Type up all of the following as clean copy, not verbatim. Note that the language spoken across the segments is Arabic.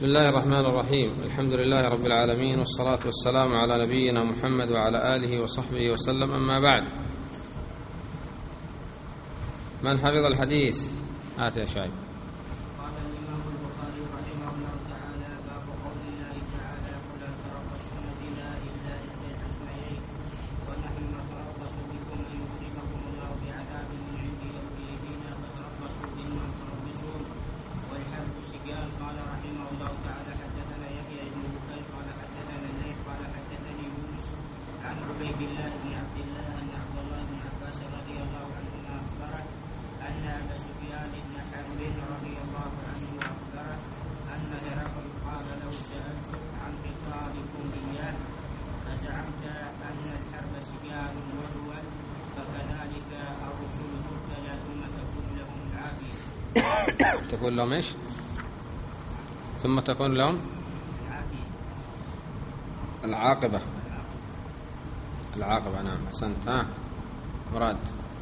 بسم الله الرحمن الرحيم. الحمد لله رب العالمين، والصلاة والسلام على نبينا محمد وعلى آله وصحبه وسلم. أما بعد، من حفظ الحديث آت يا شعيب. قال الإمام البخاري رحمه الله تعالى: باب قول الله تعالى: ولا تربصون بنا إلا إحدى الحسنيين ونحن نتربص بكم أن يصيبكم الله بعذاب من عنده أو بأيدينا فتربصوا إنا متربصون. والحرب سجال. قال رحمه الله تعالى: حدثنا يحيى بن بكير قال حدثنا الليث قال حدثني يونس عن عبيد الله بن عبد الله أن عبد الله بن عباس رضي الله عنهما أخبره أن أبا سفيان بن حرب رضي الله عنه أخبره أن هرقل قال له: سألتك عن قتالكم إياه فزعمت أن الحرب سجال ودول، فكذلك الرسل تبتلى ثم تكون لهم العافية. تكون لهم إيش؟ ثم تكون لهم العاقبة. العاقبة، نعم، أحسنت. مراد.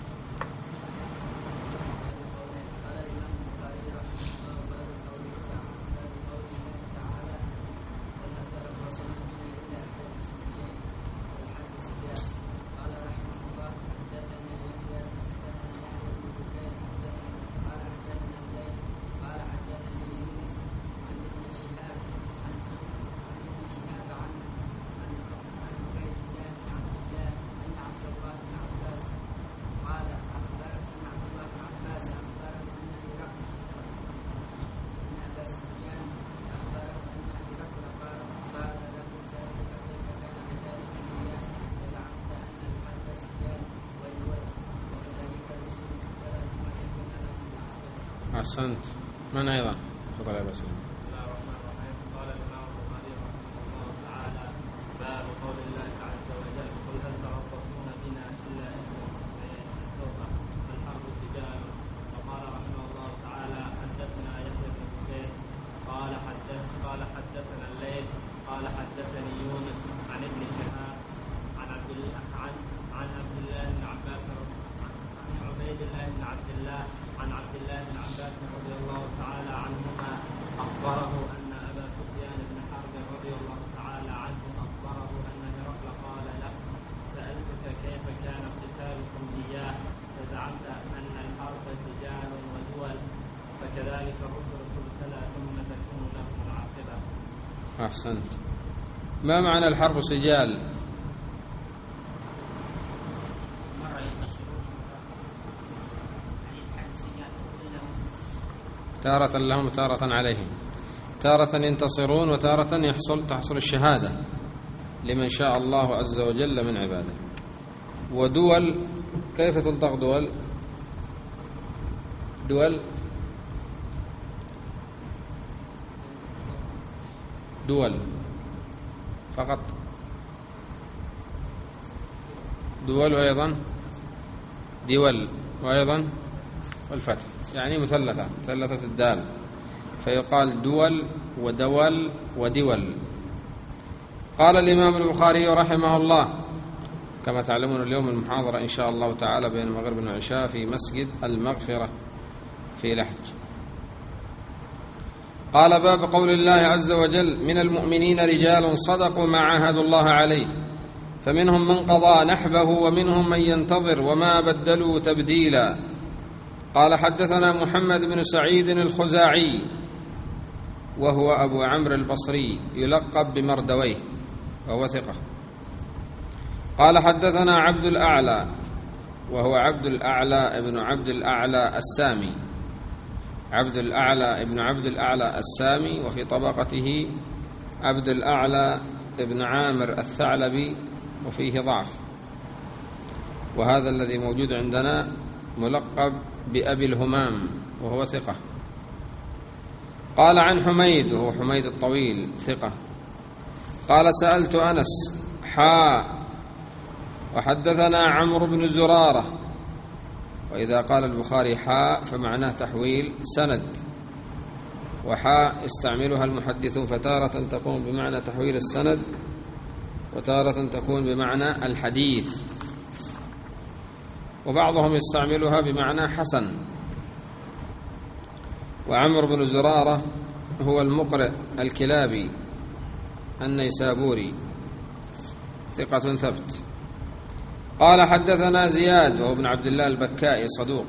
أحسنت. من أيضا؟ تفضل يا باسل. بسم الله الرحمن الرحيم. قال الإمام البخاري رحمه الله تعالى: باب قول الله عز وجل: قل هل تربصون بنا إلا إحدى الحسنيين التوبة فالحرب سجال. وقال رحمه الله تعالى: حدثنا يحيى بن بكير قال حدثنا الليث قال حدثني يونس عن ابن شهاب عن عبد الله بن عباس عن عبيد الله بن عبد الله عن عبد الله بن عباس رضي الله تعالى عنهما أخبره أن أبا سفيان بن حرب رضي الله تعالى عنه أخبره أن هرقل قال له: سألتك كيف كان قتالكم إياه فزعمت أن الحرب سجال ودول، فكذلك الرسل تبتلى ثم تكون لهم العاقبة. أحسنت. ما معنى الحرب سجال؟ تارة لهم وتارة عليهم، تارة ينتصرون وتارة تحصل الشهادة لمن شاء الله عز وجل من عباده. ودول، كيف تنطق دول؟ دول فقط، دول، وأيضا دول، وأيضا والفتح، يعني مثلثة الدال، فيقال دول ودول ودول. قال الإمام البخاري رحمه الله: كما تعلمون اليوم المحاضرة إن شاء الله تعالى بين المغرب والعشاء في مسجد المغفرة في لحج. قال: باب قول الله عز وجل: من المؤمنين رجال صدقوا ما عاهدوا الله عليه فمنهم من قضى نحبه ومنهم من ينتظر وما بدلوا تبديلا. قال: حدثنا محمد بن سعيد الخزاعي وهو أبو عمرو البصري يلقب بمردويه وهو ثقة. قال: حدثنا عبد الأعلى وهو عبد الأعلى ابن عبد الأعلى السامي، عبد الأعلى ابن عبد الأعلى السامي، وفي طبقته عبد الأعلى ابن عامر الثعلبي، وفيه ضعف، وهذا الذي موجود عندنا ملقب بأبي الهمام وهو ثقة. قال: عن حميد وهو حميد الطويل ثقة. قال: سألت أنس وحدثنا عمرو بن زرارة. وإذا قال البخاري فمعناه تحويل سند، استعملها المحدثون، فتارة تكون بمعنى تحويل السند وتارة تكون بمعنى الحديث، وبعضهم يستعملها بمعنى حسن. وعمرو بن زرارة هو المقرئ الكلابي النيسابوري ثقة ثبت. قال حدثنا زياد وهو ابن عبد الله البكائي صدوق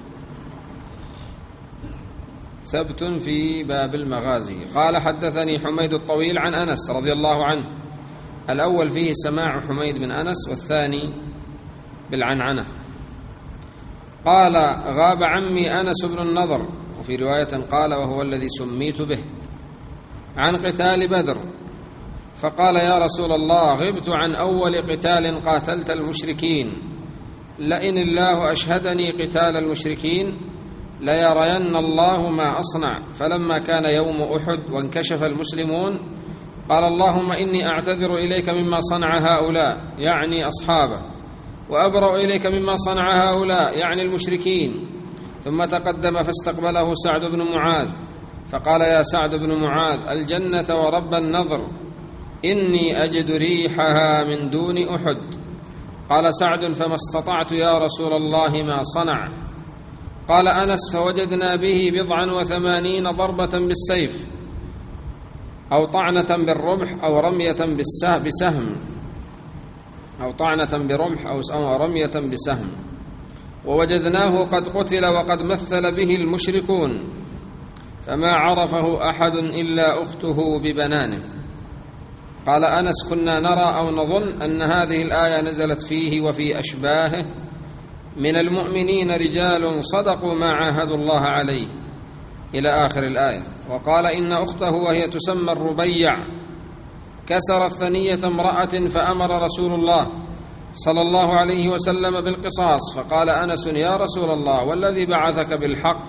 ثبت في باب المغازي. قال حدثني حميد الطويل عن أنس رضي الله عنه، الأول فيه سماع حميد بن أنس والثاني بالعنعنة. قال غاب عمي أنس بن النضر، وفي رواية قال وهو الذي سميت به، عن قتال بدر، فقال يا رسول الله غبت عن أول قتال قاتلت المشركين، لئن الله أشهدني قتال المشركين ليرين الله ما أصنع. فلما كان يوم أحد وانكشف المسلمون قال اللهم إني أعتذر إليك مما صنع هؤلاء، يعني أصحابه، وأبرأ إليك مما صنع هؤلاء، يعني المشركين. ثم تقدم فاستقبله سعد بن معاذ فقال يا سعد بن معاذ الجنة ورب النضر إني أجد ريحها من دون أحد. قال سعد فما استطعت يا رسول الله ما صنع. قال أنس فوجدنا به 87 ضربة بالسيف أو طعنة بالرمح أو رمية بسهم، أو طعنة برمح أو رمية بسهم، ووجدناه قد قتل وقد مثل به المشركون، فما عرفه أحد إلا أخته ببنانه. قال أنس كنا نرى أو نظن أن هذه الآية نزلت فيه وفي أشباهه من المؤمنين رجال صدقوا ما عاهدوا الله عليه إلى آخر الآية. وقال إن أخته وهي تسمى الربيع كسرت ثنية امرأة فأمر رسول الله صلى الله عليه وسلم بالقصاص، فقال أنس يا رسول الله والذي بعثك بالحق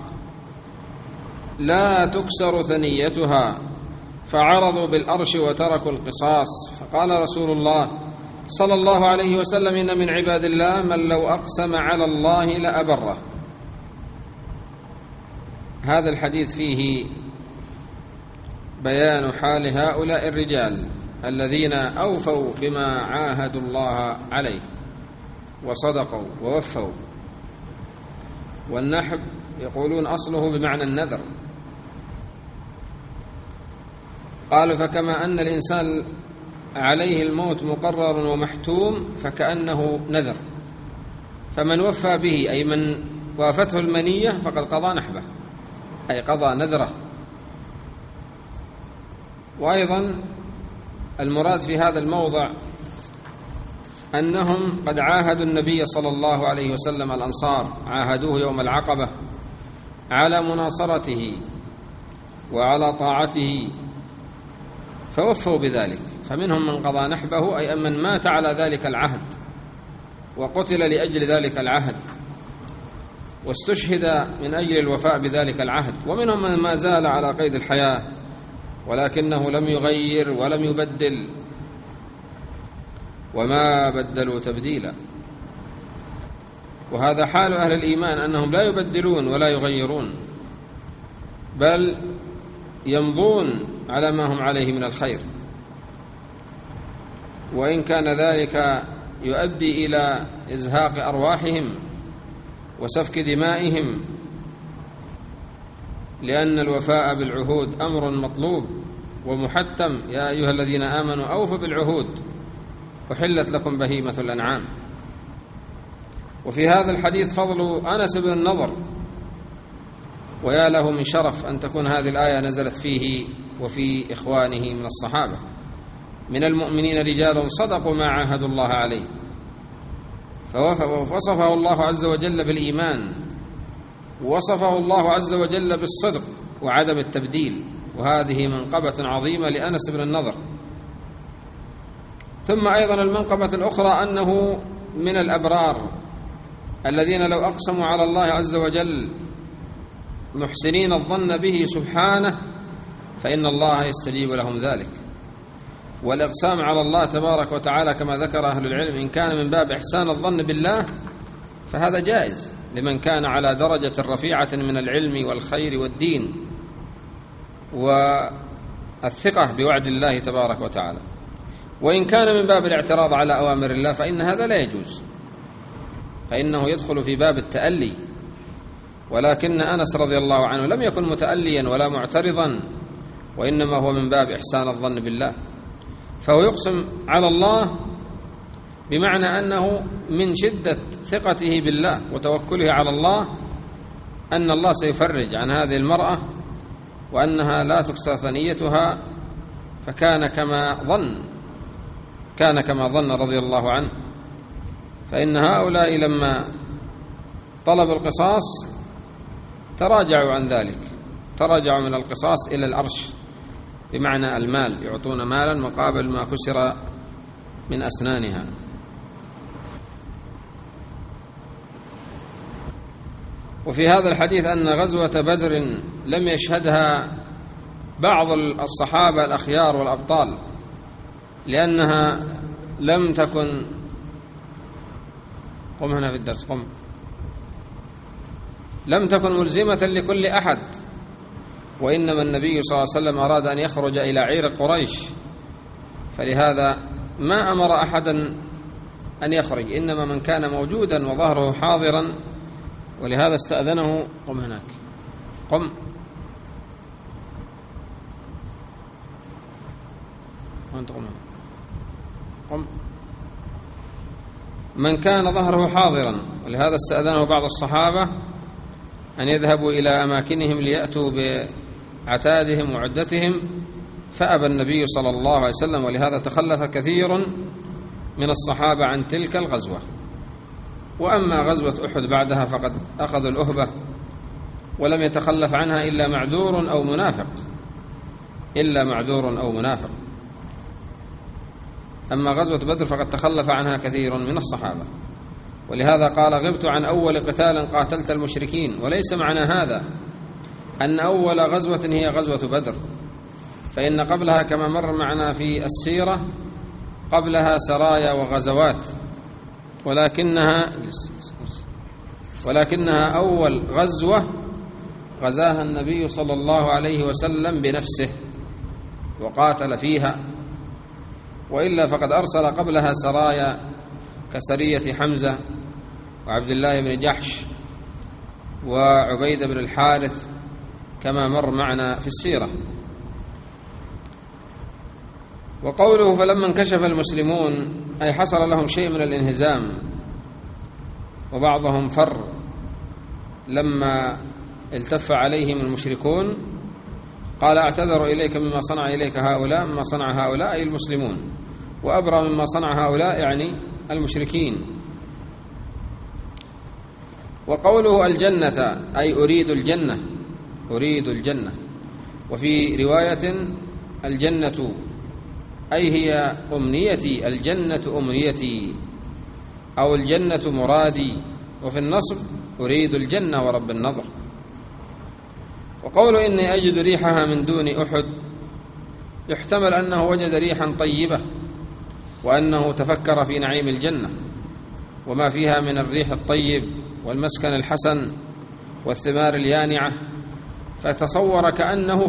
لا تكسر ثنيتها، فعرضوا بالأرش وتركوا القصاص. فقال رسول الله صلى الله عليه وسلم إن من عباد الله من لو أقسم على الله لأبره. هذا الحديث فيه بيان حال هؤلاء الرجال الذين أوفوا بما عاهدوا الله عليه وصدقوا ووفوا. والنحب يقولون أصله بمعنى النذر. قالوا فكما أن الإنسان عليه الموت مقرر ومحتوم فكأنه نذر، فمن وفى به أي من وافته المنية فقد قضى نحبه، أي قضى نذره. وأيضا المراد في هذا الموضع أنهم قد عاهدوا النبي صلى الله عليه وسلم، الأنصار عاهدوه يوم العقبة على مناصرته وعلى طاعته فوفوا بذلك، فمنهم من قضى نحبه أي من مات على ذلك العهد وقتل لأجل ذلك العهد واستشهد من أجل الوفاء بذلك العهد، ومنهم من ما زال على قيد الحياة ولكنه لم يغير ولم يبدل وما بدلوا تبديلا. وهذا حال أهل الإيمان أنهم لا يبدلون ولا يغيرون، بل يمضون على ما هم عليه من الخير، وإن كان ذلك يؤدي إلى إزهاق أرواحهم وسفك دمائهم، لأن الوفاء بالعهود أمر مطلوب ومحتم. يا أيها الذين آمنوا أوفوا بالعهود أحلت لكم بهيمة الأنعام. وفي هذا الحديث فضل أنس بن النضر، ويا له من شرف أن تكون هذه الآية نزلت فيه وفي إخوانه من الصحابة. من المؤمنين رجال صدقوا ما عاهدوا الله عليه، فوصفه الله عز وجل بالإيمان، ووصفه الله عز وجل بالصدق وعدم التبديل، وهذه منقبة عظيمة لأنس بن النضر. ثم أيضا المنقبة الأخرى أنه من الأبرار الذين لو أقسموا على الله عز وجل محسنين الظن به سبحانه فإن الله يستجيب لهم ذلك. والإقسام على الله تبارك وتعالى كما ذكر أهل العلم إن كان من باب إحسان الظن بالله فهذا جائز لمن كان على درجة رفيعة من العلم والخير والدين والثقة بوعد الله تبارك وتعالى. وإن كان من باب الاعتراض على أوامر الله فإن هذا لا يجوز، فإنه يدخل في باب التألي. ولكن أنس رضي الله عنه لم يكن متأليا ولا معترضا، وإنما هو من باب إحسان الظن بالله. فهو يقسم على الله بمعنى أنه من شدة ثقته بالله وتوكله على الله أن الله سيفرج عن هذه المرأة وأنها لا تكسر ثنيتها، فكان كما ظن رضي الله عنه. فإن هؤلاء لما طلبوا القصاص تراجعوا عن ذلك، تراجعوا من القصاص إلى الأرش، بمعنى المال، يعطون مالا مقابل ما كسر من أسنانها. وفي هذا الحديث أن غزوة بدر لم يشهدها بعض الصحابة الأخيار والأبطال، لأنها لم تكن قم هنا في الدرس قم لم تكن ملزمة لكل أحد، وإنما النبي صلى الله عليه وسلم أراد أن يخرج إلى عير قريش، فلهذا ما أمر أحدا أن يخرج، إنما من كان موجودا وظهره حاضرا، ولهذا استأذنه قم هناك قم وانت قم من كان ظهره حاضرا، ولهذا استأذنه بعض الصحابة أن يذهبوا إلى أماكنهم ليأتوا بعتادهم وعدتهم، فأبى النبي صلى الله عليه وسلم، ولهذا تخلف كثير من الصحابة عن تلك الغزوة. وأما غزوة أحد بعدها فقد أخذوا الأهبة ولم يتخلف عنها إلا معذور أو منافق. أما غزوة بدر فقد تخلف عنها كثير من الصحابة، ولهذا قال غبت عن أول قتال قاتلت المشركين. وليس معنى هذا أن أول غزوة هي غزوة بدر، فإن قبلها كما مر معنا في السيرة قبلها سرايا وغزوات، ولكنها أول غزوة غزاها النبي صلى الله عليه وسلم بنفسه وقاتل فيها، وإلا فقد أرسل قبلها سرايا كسرية حمزة وعبد الله بن جحش وعبيد بن الحارث كما مر معنا في السيرة. وقوله فلما انكشف المسلمون أي حصل لهم شيء من الانهزام، وبعضهم فر لما التف عليهم المشركون، قال اعتذر إليك مما صنع إليك هؤلاء، مما صنع هؤلاء أي المسلمون، وأبرى مما صنع هؤلاء يعني المشركين. وقوله الجنة أي أريد الجنة، وفي رواية الجنة أي هي أمنيتي، الجنة أمنيتي أو الجنة مرادي، وفي النصب أريد الجنة ورب النظر. وقوله إني أجد ريحها من دون أحد، يحتمل أنه وجد ريحا طيبة وأنه تفكر في نعيم الجنة وما فيها من الريح الطيب والمسكن الحسن والثمار اليانعة، فتصور كأنه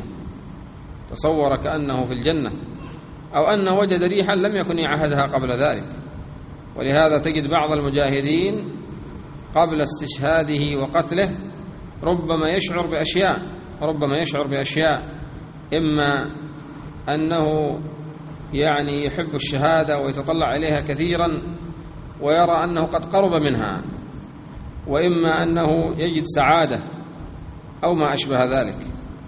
في الجنة، أو أنه وجد ريحا لم يكن يعهدها قبل ذلك. ولهذا تجد بعض المجاهدين قبل استشهاده وقتله ربما يشعر بأشياء إما أنه يعني يحب الشهادة ويتطلع إليها كثيرا ويرى أنه قد قرب منها، وإما أنه يجد سعادة أو ما أشبه ذلك.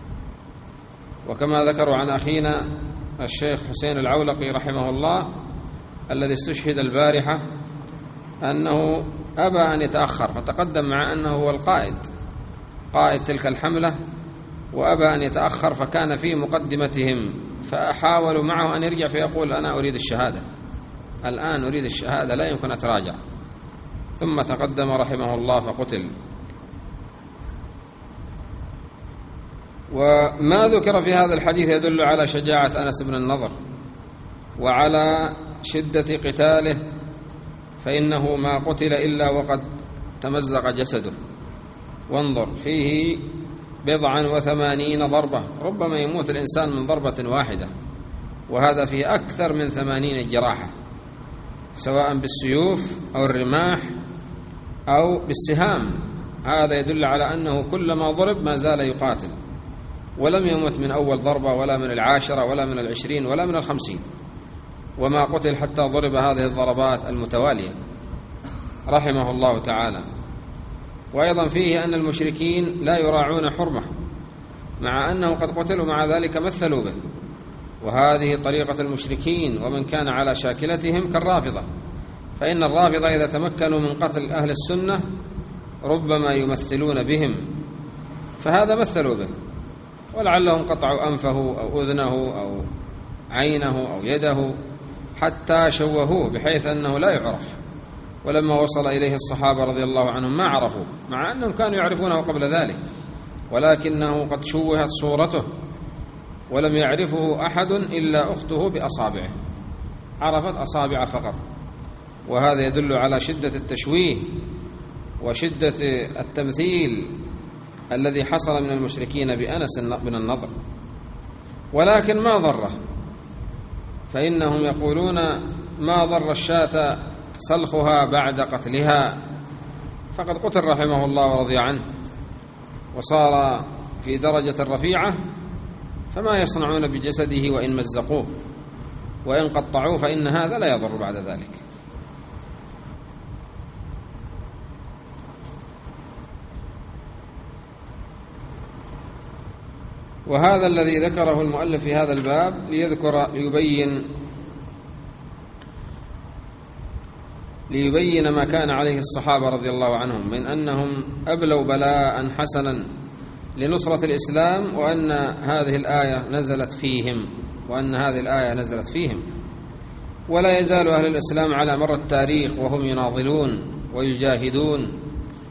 وكما ذكروا عن أخينا الشيخ حسين العولقي رحمه الله الذي استشهد البارحة أنه أبى أن يتأخر، فتقدم مع أنه هو قائد تلك الحملة، وأبى أن يتأخر، فكان في مقدمتهم، فحاولوا معه أن يرجع فيقول أنا أريد الشهادة، الآن أريد الشهادة، لا يمكن أتراجع. ثم تقدم رحمه الله فقتل. وما ذكر في هذا الحديث يدل على شجاعة أنس بن النضر وعلى شدة قتاله، فإنه ما قتل إلا وقد تمزق جسده. وانظر فيه 80 ضربة، ربما يموت الإنسان من ضربة واحدة، وهذا فيه أكثر من 80 جراحة، سواء بالسيوف أو الرماح أو بالسهام. هذا يدل على أنه كلما ضرب ما زال يقاتل. ولم يمت من أول ضربة ولا من 10 ولا من 20 ولا من 50، وما قتل حتى ضرب هذه الضربات المتوالية رحمه الله تعالى. وأيضا فيه أن المشركين لا يراعون حرمه مع أنه قد قتلوا، مع ذلك مثلوا به، وهذه طريقة المشركين ومن كان على شاكلتهم كالرافضة، فإن الرافضة إذا تمكنوا من قتل أهل السنة ربما يمثلون بهم، فهذا مثلوا به، ولعلهم قطعوا أنفه أو أذنه أو عينه أو يده حتى شوهوه بحيث أنه لا يعرف. ولما وصل إليه الصحابة رضي الله عنهم ما عرفوه، مع أنهم كانوا يعرفونه قبل ذلك، ولكنه قد شوهت صورته ولم يعرفه أحد إلا أخته بأصابعه، عرفت أصابع فقط. وهذا يدل على شدة التشويه وشدة التمثيل الذي حصل من المشركين بأنس بن النضر. ولكن ما ضره، فإنهم يقولون ما ضر الشاة سلخها بعد قتلها، فقد قتل رحمه الله ورضي عنه وصار في درجة رفيعة، فما يصنعون بجسده وإن مزقوه وإن قطعوه فإن هذا لا يضر بعد ذلك. وهذا الذي ذكره المؤلف في هذا الباب ليبين ما كان عليه الصحابة رضي الله عنهم من أنهم أبلوا بلاء حسنا لنصرة الإسلام، وأن هذه الآية نزلت فيهم، ولا يزال أهل الإسلام على مر التاريخ وهم يناضلون ويجاهدون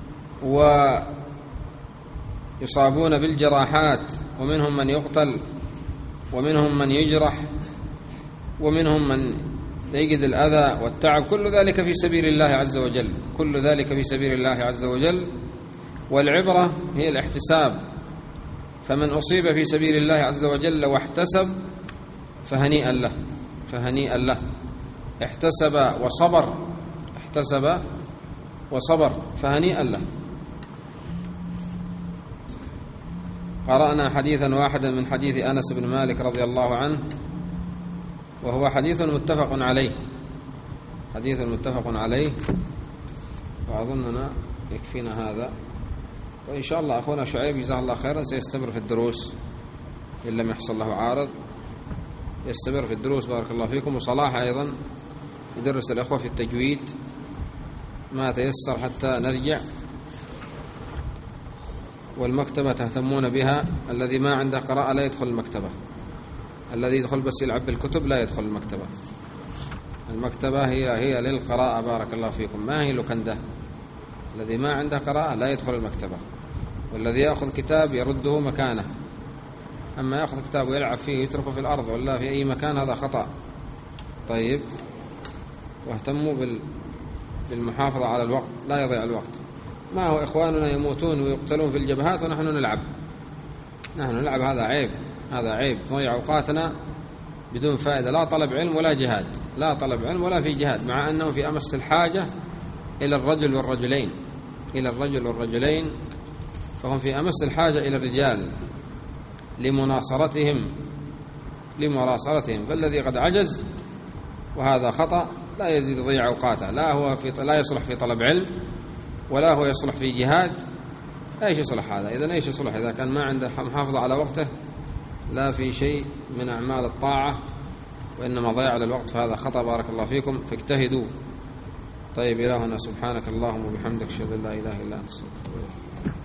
ويصابون بالجراحات، ومنهم من يقتل ومنهم من يجرح ومنهم من يجد الأذى والتعب، كل ذلك في سبيل الله عز وجل. والعبرة هي الاحتساب، فمن أصيب في سبيل الله عز وجل واحتسب فهنيئا له، احتسب وصبر فهنيئا له. قرأنا حديثا واحدا من حديث أنس بن مالك رضي الله عنه، وهو حديث متفق عليه، وأظننا يكفينا هذا. وإن شاء الله أخونا شعيب جزاه الله خيرا سيستمر في الدروس إن لم يحصل له عارض، يستمر في الدروس بارك الله فيكم. وصلاح أيضا يدرس الأخوة في التجويد ما تيسر حتى نرجع. والمكتبة تهتمون بها، الذي ما عنده قراءة لا يدخل المكتبة، الذي يدخل بس يلعب بالكتب لا يدخل المكتبة. المكتبة هي للقراءة بارك الله فيكم، ما هي لكنده. الذي ما عنده قراءة لا يدخل المكتبة، والذي يأخذ كتاب يرده مكانه. أما يأخذ كتاب ويلعب فيه ويتركه في الأرض ولا في أي مكان هذا خطأ. طيب، واهتموا بالمحافظة على الوقت، لا يضيع الوقت. ما هو إخواننا يموتون ويقتلون في الجبهات ونحن نلعب، هذا عيب، نضيع أوقاتنا بدون فائدة، لا طلب علم ولا في جهاد، مع أنه في أمس الحاجة إلى الرجل والرجلين، فهم في أمس الحاجة إلى الرجال لمراسلتهم، فالذي قد عجز وهذا خطأ لا يزيد يضيع أوقاته، لا يصلح في طلب علم ولا هو يصلح في جهاد. ايش يصلح هذا؟ إذن ايش يصلح إذا كان ما عنده محافظة على وقته لا في شيء من أعمال الطاعة، وإنما ضيع للوقت، فهذا خطأ بارك الله فيكم، فاجتهدوا. طيب، إلهنا سبحانك اللهم وبحمدك أشهد أن لا إله إلا أنت.